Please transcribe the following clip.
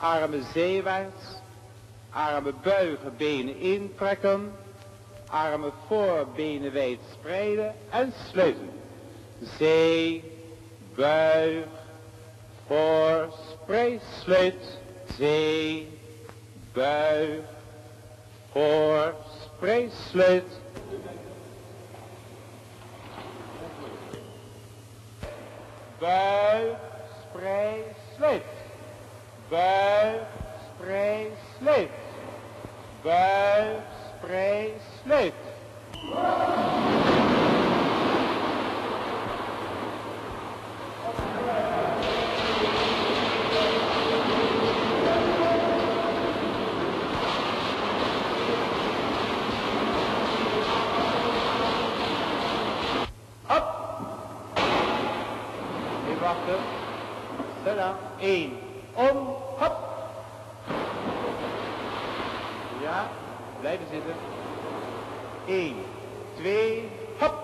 Armen zeewaarts. Armen buigen, benen intrekken. Armen voor, benen wijd spreiden en sluiten. Zee, buig, voor, spreid, sluit. Zee, buig, voor, spreid, sluit. Buig, spreid, sluit. Buig, spreid, sluit. Buig, spreid, sluit. Wachten. Zet 1. Om. Hop. Ja. Blijven zitten. 1, 2. Hop.